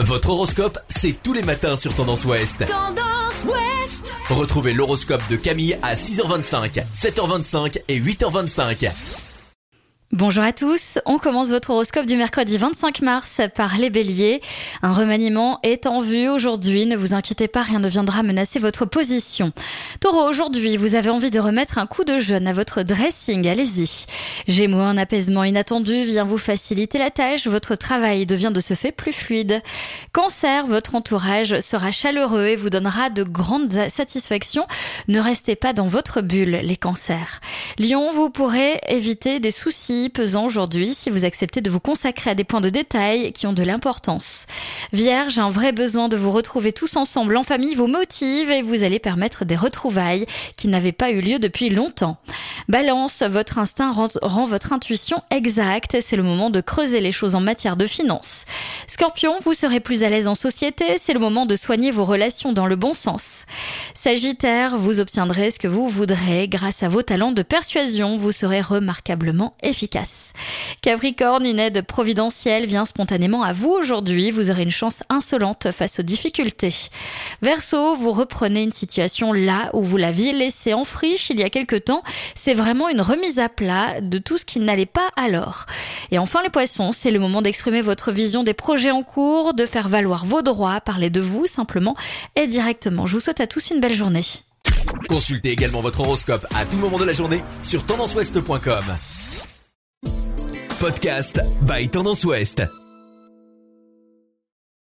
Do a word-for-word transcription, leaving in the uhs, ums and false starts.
Votre horoscope, c'est tous les matins sur Tendance Ouest. Tendance Ouest. Retrouvez l'horoscope de Camille à six heures vingt-cinq, sept heures vingt-cinq et huit heures vingt-cinq. Bonjour à tous, on commence votre horoscope du mercredi vingt-cinq mars par les béliers. Un remaniement est en vue aujourd'hui, ne vous inquiétez pas, rien ne viendra menacer votre position. Taureau, aujourd'hui, vous avez envie de remettre un coup de jeune à votre dressing, allez-y. Gémeaux, un apaisement inattendu vient vous faciliter la tâche, votre travail devient de ce fait plus fluide. Cancer, votre entourage sera chaleureux et vous donnera de grandes satisfactions. Ne restez pas dans votre bulle, les cancers. Lion, vous pourrez éviter des soucis pesant aujourd'hui si vous acceptez de vous consacrer à des points de détail qui ont de l'importance. Vierge, un vrai besoin de vous retrouver tous ensemble en famille vous motive et vous allez permettre des retrouvailles qui n'avaient pas eu lieu depuis longtemps. Balance, votre instinct rend, rend votre intuition exacte, c'est le moment de creuser les choses en matière de finances. Scorpion, vous serez plus à l'aise en société, c'est le moment de soigner vos relations dans le bon sens. Sagittaire, vous obtiendrez ce que vous voudrez grâce à vos talents de persuasion, vous serez remarquablement efficace. Capricorne, une aide providentielle vient spontanément à vous aujourd'hui. Vous aurez une chance insolente face aux difficultés. Verseau, vous reprenez une situation là où vous l'aviez laissée en friche il y a quelque temps. C'est vraiment une remise à plat de tout ce qui n'allait pas alors. Et enfin les poissons, c'est le moment d'exprimer votre vision des projets en cours, de faire valoir vos droits, parler de vous simplement et directement. Je vous souhaite à tous une belle journée. Consultez également votre horoscope à tout moment de la journée sur tendance ouest point com. Podcast by Tendance Ouest.